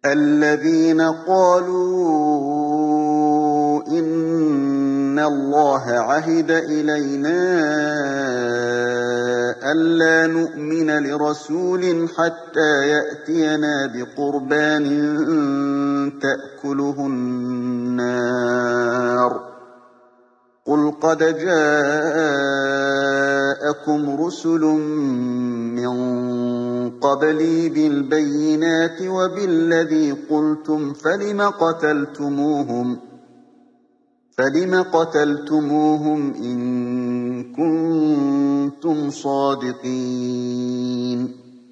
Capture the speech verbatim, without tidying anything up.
الذين قالوا إن الله عهد إلينا ألا نؤمن لرسول حتى يأتينا بقربان تأكله النار قل قد جاءكم رسل من قبلي بالبينات وبالذي قلتم فلم قتلتموهم فلم قتلتموهم إن كنتم صادقين